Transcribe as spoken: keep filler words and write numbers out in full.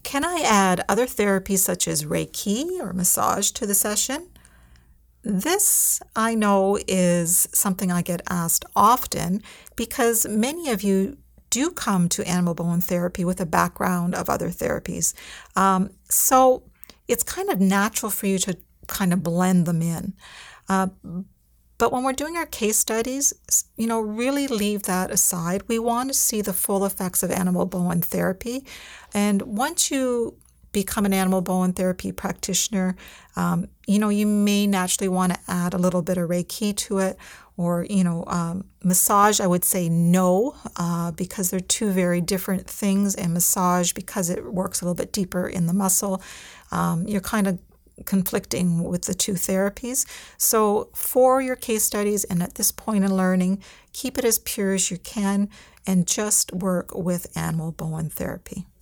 Can I add other therapies such as Reiki or massage to the session? This, I know, is something I get asked often because many of you do come to animal bone therapy with a background of other therapies. Um, so it's kind of natural for you to kind of blend them in. Uh, but when we're doing our case studies, you know, really leave that aside. We want to see the full effects of animal bone therapy. And once you become an animal bone therapy practitioner, um, you know, you may naturally want to add a little bit of Reiki to it, or, you know, um, massage, I would say no, uh, because they're two very different things. And massage, because it works a little bit deeper in the muscle, um, you're kind of conflicting with the two therapies. So for your case studies and at this point in learning, keep it as pure as you can and just work with animal bone therapy.